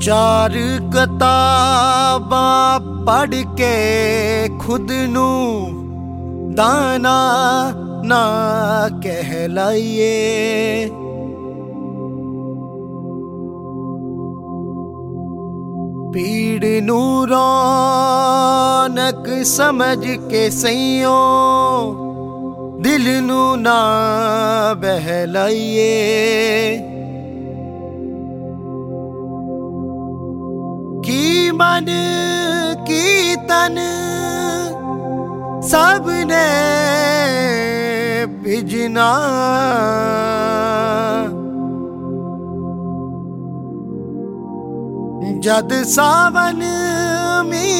चार किताबां पढ़ के खुद नू दाना ना कहलाइए। पीड़ नू रौनक समझ के सइयों दिल नू ना बहलाइए। की मन की तन सबने बिजना, जद सावन में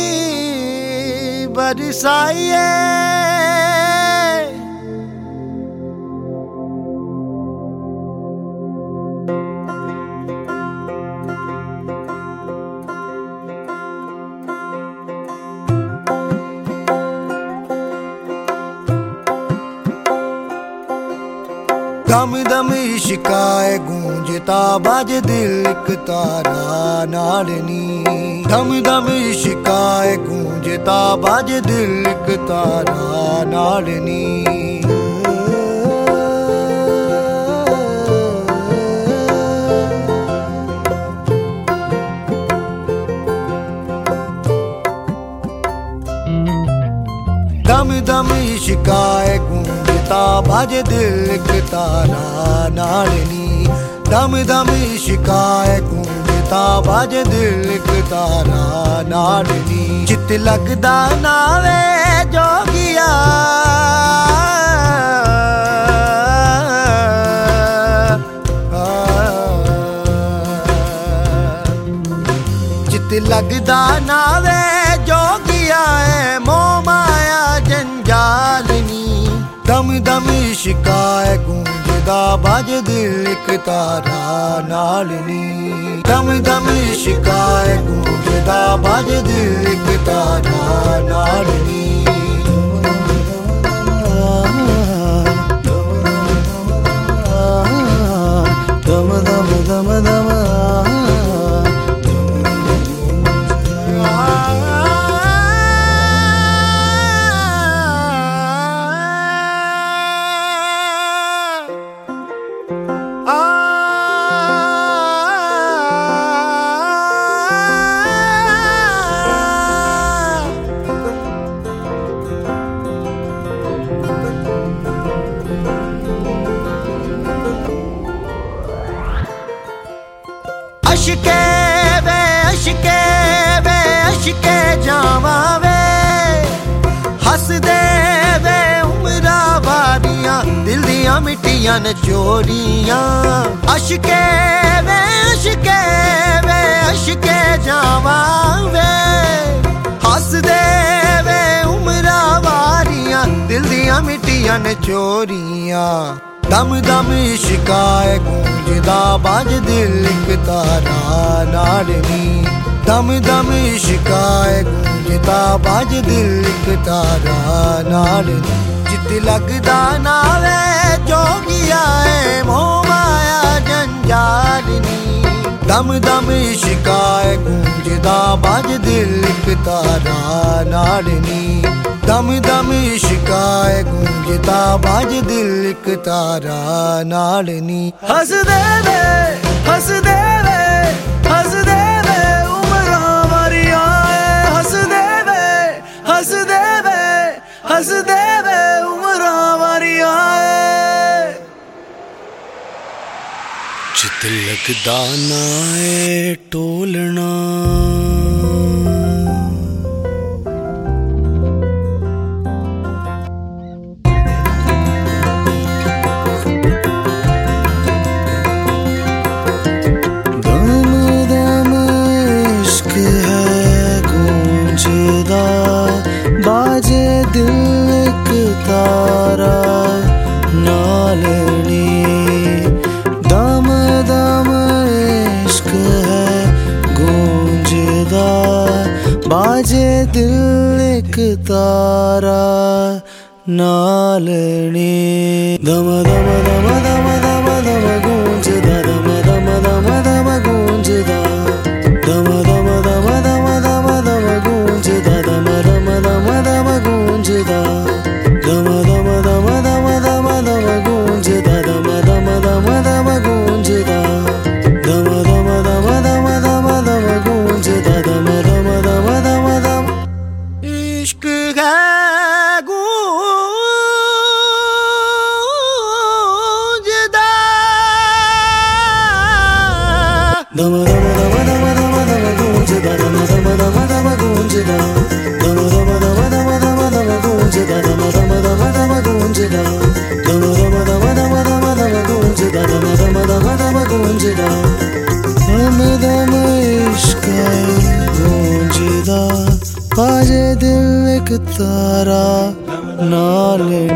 बरसाइए। दम दम इश्काए गूंजता बाज दिल एक तारा नालनी। दम दम इश्काए गूंजता बाज दिल एक तारा नालनी। दम दम इश्काए गूंजता बाज दिल एक तारा नालनी। दम दम इश्काए गूंजता बाज दिल एक तारा नालनी। चित लगदा नावे जोगिया चित लगदा नावे जोगिया है मोह माया जंजालनी। दम दम इश्काए गूंजदा बाज दिल एक तारा नालनी। दम दम इश्काए गूंजदा बाज दिल एक तारा नालनी। दम दम दम दम अशके वे अशके वे अशके जावा वे हस दे वे उमरा वारियां दिल दियां मिट्टियां न चोरियां। अशके वे अशके वे अशके जावा वे हस दे वे उमरा वारियां दिल दियां मिट्टियां न चोरियां। दम दम इश्काए गूंजदा बाज दिल एक तारा नालनी। दम दम इश्काए गूंजदा बाज दिल एक तारा नालनी। जित लगदा नावे जोगिया है मोह माया जंजालनी। दम दम इश्काए गूंजदा बाज दिल एक तारा नालनी। दम दम इश्काए गूंजदा बाज दिल एक तारा नालनी। हस दे वे हस दे वे हस दे वे उमरा वारियां हस दे वे हस दे वे हस दे वे उमरा वारियां। चित लगदा ना है टोलना बाजे दिल एक तारा नालनी। दम दम इश्क है गूंजदा बाजे दिल एक तारा नालनी। दम दम दम दम दम दम गूंजदा दम दम दम दम गूंजदा। दम दम दम दम दम दम गूंजदा दम दम दम दम गूंजदा दम दम दम दम दम दम गूंजदा दम दम दम दम गूंजदा दम दम दम दम दम दम गूंजदा दम दम दम दम गूंजदा दम दम इश्क गूंजदा बाजे दिल एक तारा नाल